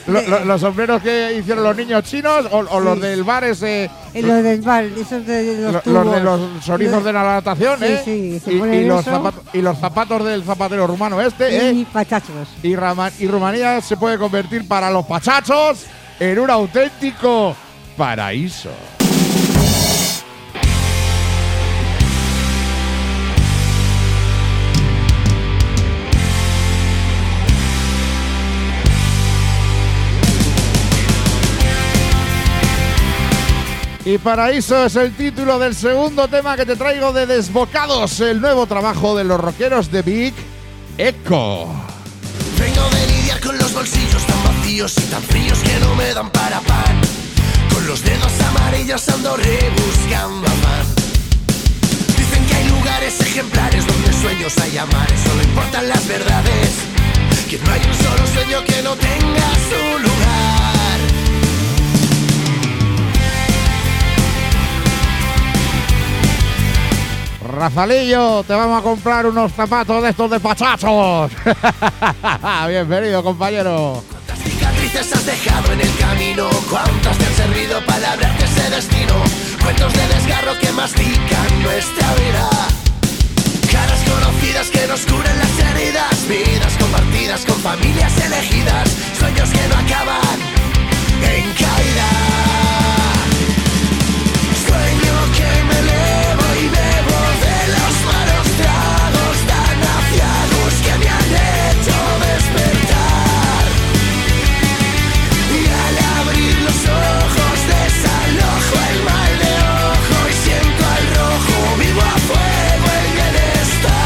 lo, lo, ¿Los sombreros que hicieron los niños chinos o, o sí. los del bar ese? Eh, los del bar, esos de los lo, tubos. Los de los chorizos los, de la natación, sí, ¿eh? Sí, se y, y, los eso. zapatos, y los zapatos del zapatero rumano este, y ¿eh? pachachos. Y, Rama, y Rumanía se puede convertir para los pachachos en un auténtico paraíso. Y Paraíso es el título del segundo tema que te traigo de Desbocados, el nuevo trabajo de los rockeros de Big Echo. Vengo de lidiar con los bolsillos tan vacíos y tan fríos que no me dan para pan. Con los dedos amarillos ando rebuscando afán. Dicen que hay lugares ejemplares donde sueños hay amares, solo importan las verdades. Que no hay un solo sueño que no tenga su lugar. Rafalillo, te vamos a comprar unos zapatos de estos de pachachos. Bienvenido, compañero. ¿Cuántas cicatrices has dejado en el camino? ¿Cuántas te han servido para labrarte ese destino? Cuentos de desgarro que mastican nuestra vida. Caras conocidas que nos curan las heridas. Vidas compartidas con familias elegidas. Sueños que no acaban en caída. Sueño que me elevo y bebo de los malos tragos tan aciagos que me han hecho despertar. Y al abrir los ojos desalojo el mal de ojo y siento al rojo vivo a fuego el bienestar.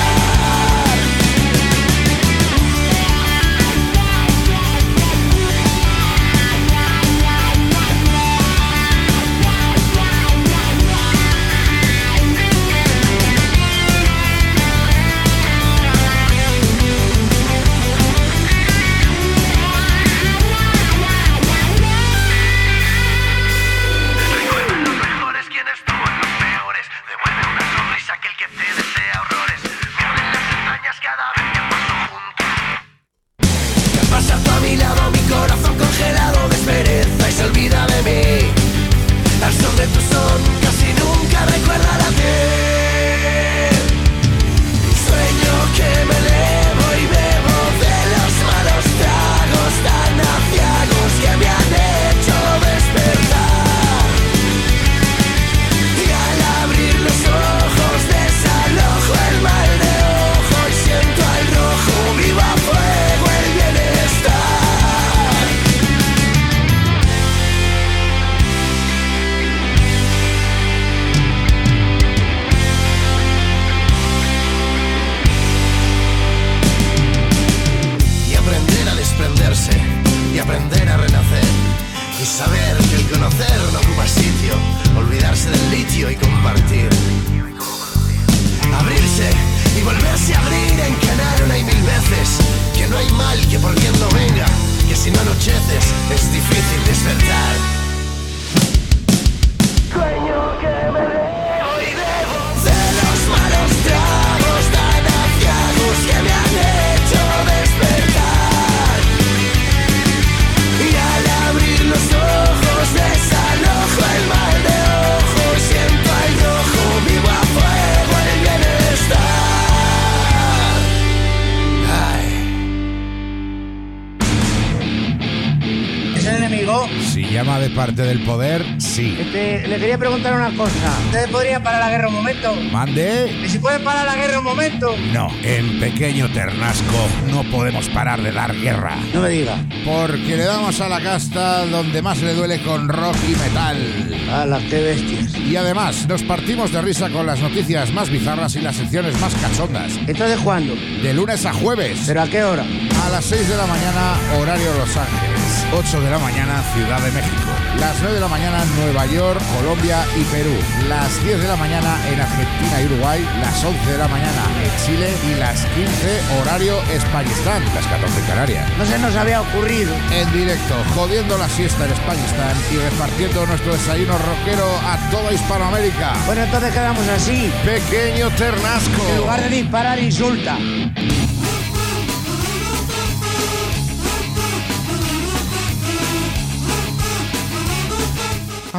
Parte del poder, sí. Este, le quería preguntar una cosa. ¿Ustedes podrían parar la guerra un momento? ¿Mande? ¿Y si pueden parar la guerra un momento? No, en Pequeño Ternasco no podemos parar de dar guerra. No me diga. Porque le damos a la casta donde más le duele con rock y metal. ¡Hala, qué bestias! Y además, nos partimos de risa con las noticias más bizarras y las secciones más cachondas. ¿Entonces cuándo? De lunes a jueves. ¿Pero a qué hora? A las seis de la mañana, horario Los Ángeles. ocho de la mañana, Ciudad de México. Las nueve de la mañana, Nueva York, Colombia y Perú. Las diez de la mañana en Argentina y Uruguay. Las once de la mañana en Chile. Y las quince, horario Españistán. Las catorce en Canarias. No se nos había ocurrido. En directo, jodiendo la siesta en Españistán y repartiendo nuestro desayuno rockero a toda Hispanoamérica. Bueno, entonces quedamos así. Pequeño Ternasco. En lugar de disparar, insulta.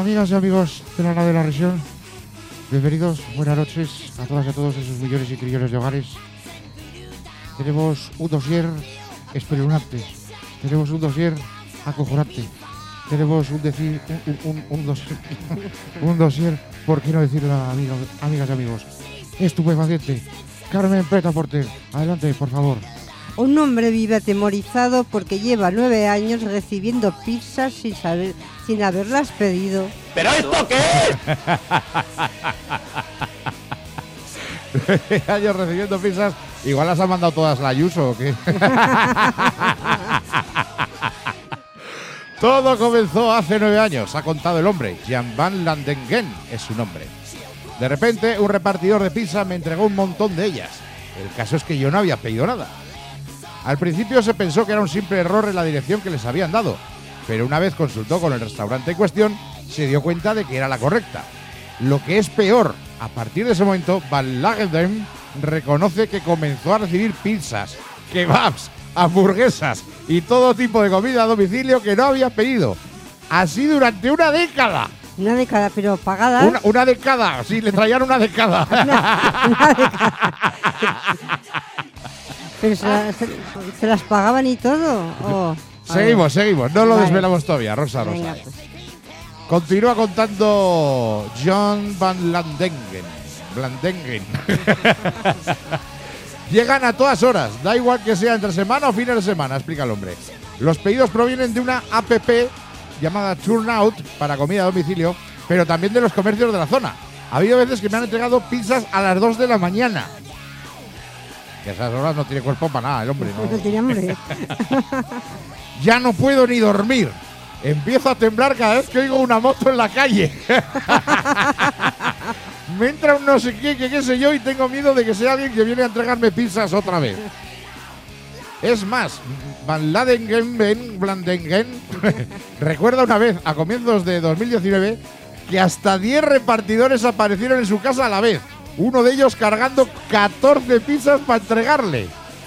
Amigas y amigos de la radio de la región, bienvenidos, buenas noches a todas y a todos esos millones y trillones de hogares. Tenemos un dossier espeluznante, tenemos un dossier acojonante, tenemos un, decir, un, un, un, dossier, un dossier, por qué no decirlo, amigas, amigas y amigos, estupefaciente. Carmen Preta-Porter, adelante, por favor. Un hombre vive atemorizado porque lleva nueve años recibiendo pizzas sin saber, sin haberlas pedido. ¿Pero esto qué es? Nueve años recibiendo pizzas, igual las ha mandado todas la Ayuso o qué. Todo comenzó hace nueve años, ha contado el hombre. Jan van Landengen es su nombre. De repente, un repartidor de pizza me entregó un montón de ellas. El caso es que yo no había pedido nada. Al principio se pensó que era un simple error en la dirección que les habían dado, pero una vez consultó con el restaurante en cuestión, se dio cuenta de que era la correcta. Lo que es peor, a partir de ese momento, Van Langenheim reconoce que comenzó a recibir pizzas, kebabs, hamburguesas y todo tipo de comida a domicilio que no había pedido. Así durante una década. Una década, pero pagada. Una, una década, sí, le traían una década. una, una década. Pero se, la, se, se las pagaban y todo. Oh, seguimos, ver. seguimos. No lo vale. desvelamos todavía, Rosa, Rosa. Venga, pues. Continúa contando John Van Landengen. Landengen. Llegan a todas horas, da igual que sea entre semana o fines de semana, explica el hombre. Los pedidos provienen de una app llamada Turnout para comida a domicilio, pero también de los comercios de la zona. Ha habido veces que me han entregado pizzas a las dos de la mañana. Que a esas horas no tiene cuerpo para nada el hombre, ¿no? No tiene hambre. Ya no puedo ni dormir. Empiezo a temblar cada vez que oigo una moto en la calle. Me entra un no sé qué, que qué sé yo, y tengo miedo de que sea alguien que viene a entregarme pizzas otra vez. Es más, Van Landengen, Blandengen recuerda una vez, a comienzos de dos mil diecinueve, que hasta diez repartidores aparecieron en su casa a la vez. Uno de ellos cargando catorce pizzas para entregarle.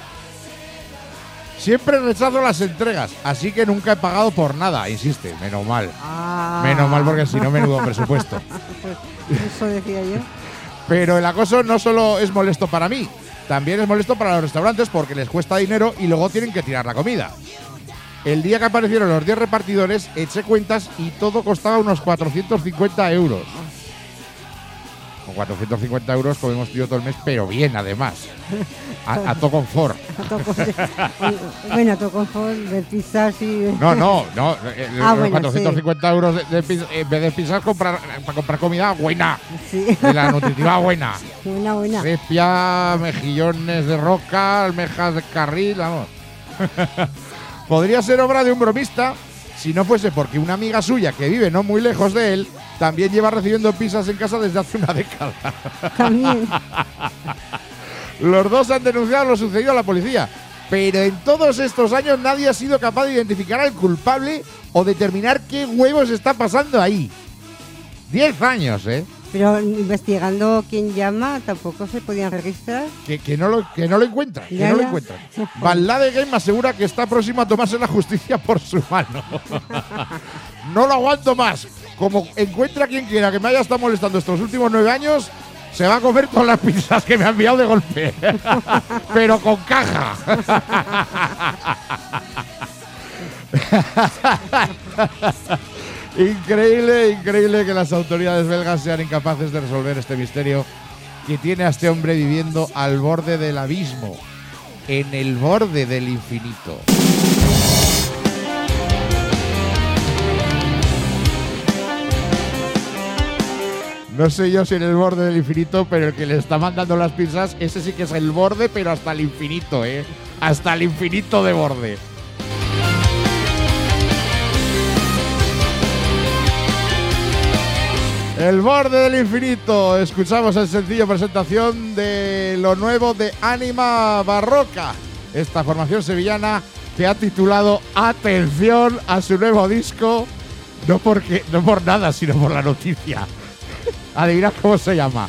Siempre rechazo las entregas, así que nunca he pagado por nada, insiste, menos mal. Ah. Menos mal, porque si no, menudo presupuesto. Pues eso decía yo. Pero el acoso no solo es molesto para mí, también es molesto para los restaurantes porque les cuesta dinero y luego tienen que tirar la comida. El día que aparecieron los diez repartidores, eché cuentas y todo costaba unos cuatrocientos cincuenta euros. Con cuatrocientos cincuenta euros comemos tío todo el mes, pero bien además. A, a todo confort. Bueno, a todo confort de pizzas y… No, no, no. El, ah, los bueno, cuatrocientos cincuenta sí. euros de, de pizza, en vez de pizzas, comprar, para comprar comida buena. Sí. De la nutritiva buena. Buena, buena. Sepia, mejillones de roca, almejas de carril, vamos. Podría ser obra de un bromista si no fuese porque una amiga suya que vive no muy lejos de él también lleva recibiendo pizzas en casa desde hace una década. También. Los dos han denunciado lo sucedido a la policía, pero en todos estos años nadie ha sido capaz de identificar al culpable o determinar qué huevos está pasando ahí. Diez años, ¿eh? Pero investigando quién llama, tampoco se podían registrar. Que, que, no, lo, que no lo encuentran, que Ya, no lo ya. encuentran. Van Landengen asegura que está próximo a tomarse la justicia por su mano. No lo aguanto más. Como encuentra a quien quiera que me haya estado molestando estos últimos nueve años, se va a comer todas las pizzas que me ha enviado de golpe. Pero con caja. Increíble, increíble que las autoridades belgas sean incapaces de resolver este misterio que tiene a este hombre viviendo al borde del abismo, en el borde del infinito. No sé yo si en el borde del infinito, pero el que le está mandando las pizzas, ese sí que es el borde, pero hasta el infinito, ¿eh? Hasta el infinito de borde. El borde del infinito. Escuchamos el sencillo presentación de lo nuevo de Ánima Barroca. Esta formación sevillana que ha titulado Atención a su nuevo disco. No, porque, no por nada, sino por la noticia. Adivina cómo se llama.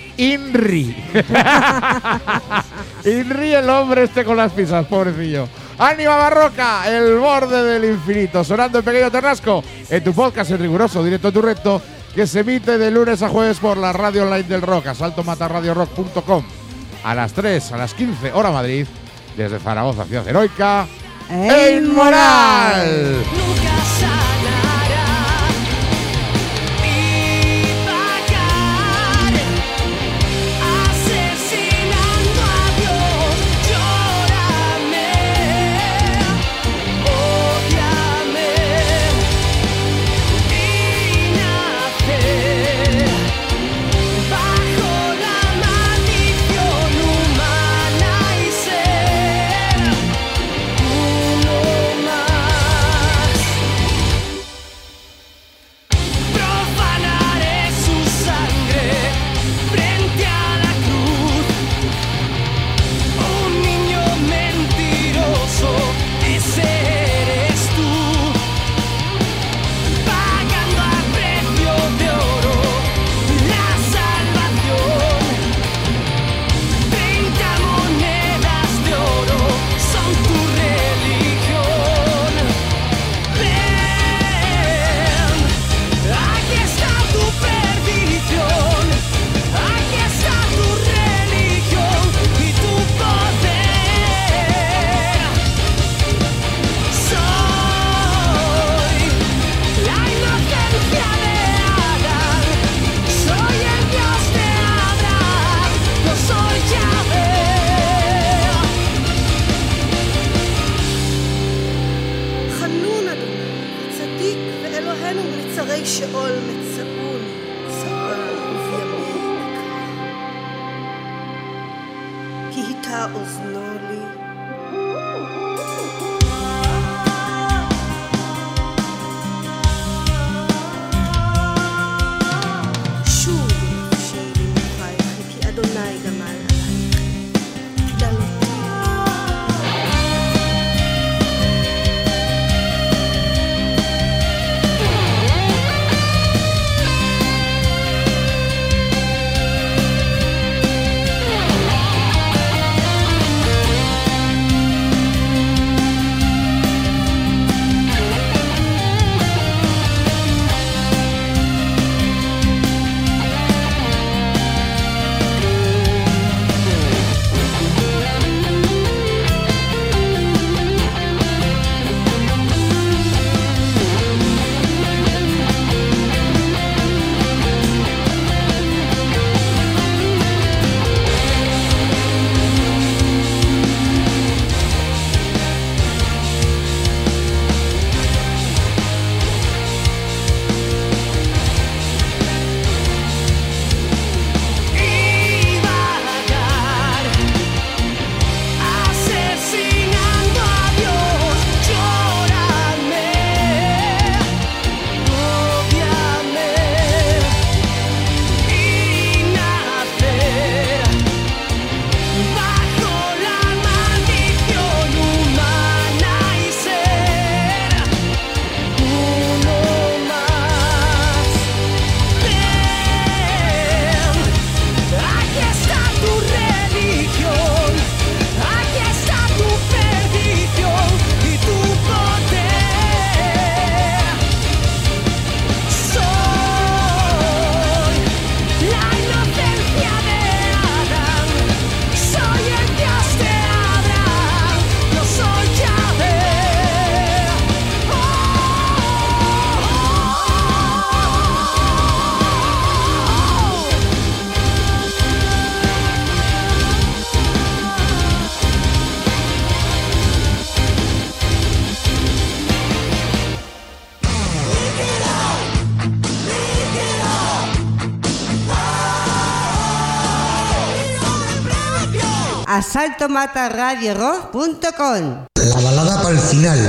Inri. Inri, el hombre este con las pizzas, pobrecillo. Ánima Barroca, el borde del infinito, sonando en Pequeño Ternasco, en tu podcast en riguroso, directo a tu recto, que se emite de lunes a jueves por la radio online del rock, asalto mata radio rock punto com, a las tres, a las quince, hora Madrid, desde Zaragoza, ciudad heroica, en Moral. asalto mata radio rock punto com. La balada para el final.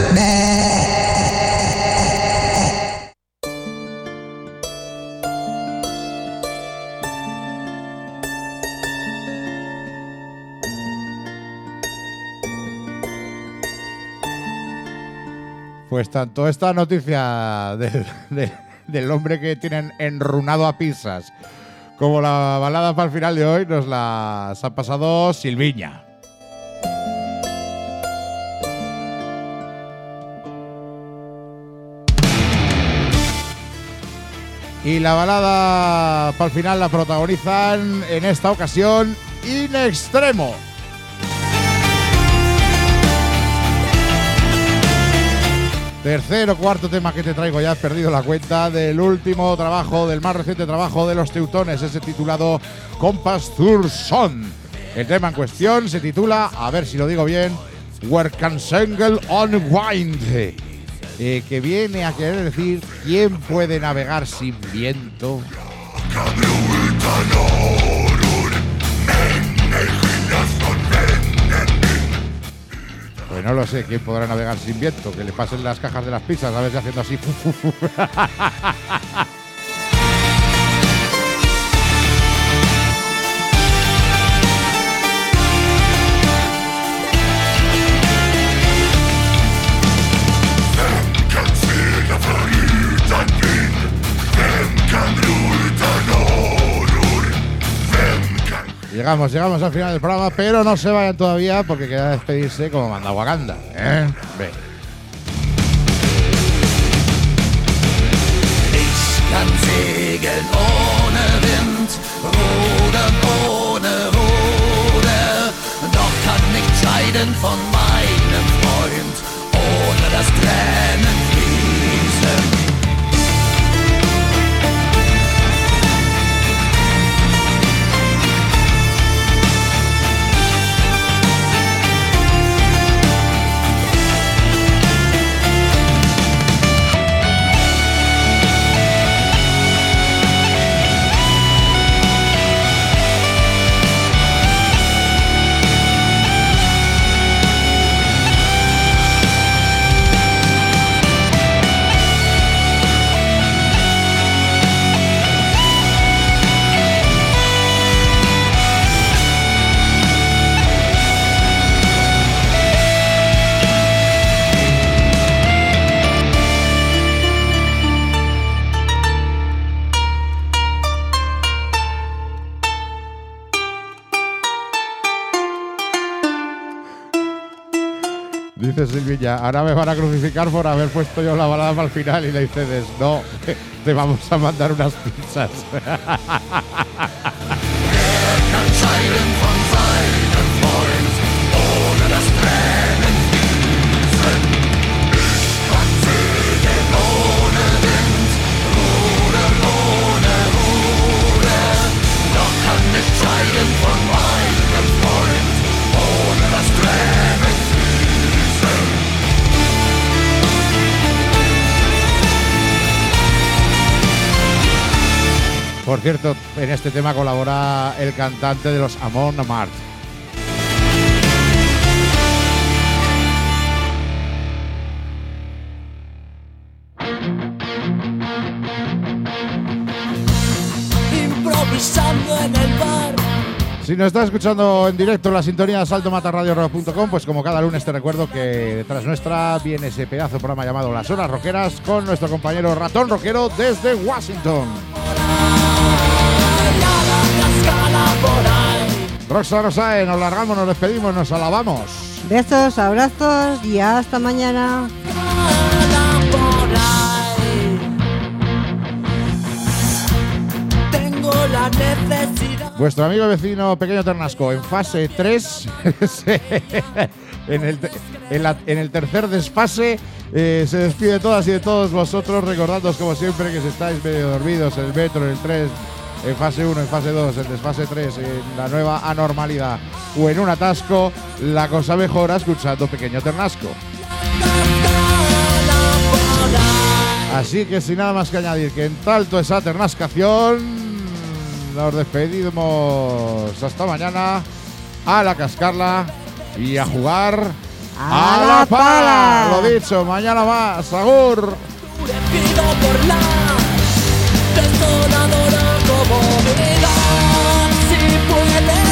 Pues tanto esta noticia del, de, del hombre que tienen enrunado a pizzas como la balada para el final de hoy nos las ha pasado Silviña. Y la balada para el final la protagonizan en esta ocasión In Extremo. Tercer o cuarto tema que te traigo, ya has perdido la cuenta, del último trabajo, del más reciente trabajo de los Teutones, ese titulado Compass Tour Son. El tema en cuestión se titula, a ver si lo digo bien, Where Can Single Unwind, eh, que viene a querer decir ¿quién puede navegar sin viento? Pues no lo sé, ¿quién podrá navegar sin viento? Que le pasen las cajas de las pizzas, a ver si haciendo así. Llegamos, llegamos al final del programa, pero no se vayan todavía porque queda despedirse como manda Wakanda, ¿eh? Ve. Ich kann segeln ohne Wind, rudern ohne Ruder, doch kann nicht scheiden von meinem Freund, ohne das Tränen fließen. Dice Silvilla, ahora me van a crucificar por haber puesto yo la balada para el final, y le dices, no, te vamos a mandar unas pizzas. Por cierto, en este tema colabora el cantante de los Amon Amarth. Improvisando en el bar. Si nos estás escuchando en directo en la sintonía de salto mata radio rock punto com, pues como cada lunes te recuerdo que detrás nuestra viene ese pedazo de programa llamado Las Horas Rockeras con nuestro compañero Ratón Rockero desde Washington. Roxa Rosae, nos largamos, nos despedimos, nos alabamos. Besos, abrazos y hasta mañana. Tengo la necesidad. Vuestro amigo y vecino Pequeño Ternasco en fase tres, en, el te- en, la- en el tercer desfase, eh, se despide de todas y de todos vosotros, recordándoos como siempre que si estáis medio dormidos en el metro, en el tren, en fase uno, en fase dos, en desfase tres, en la nueva anormalidad o en un atasco, la cosa mejora escuchando Pequeño Ternasco. Así que sin nada más que añadir que en tanto esa ternascación, nos despedimos hasta mañana, a la cascarla y a jugar a, a la la pala. pala. Lo dicho, mañana más, agur. Pido por la desoladora comodidad. Si puedes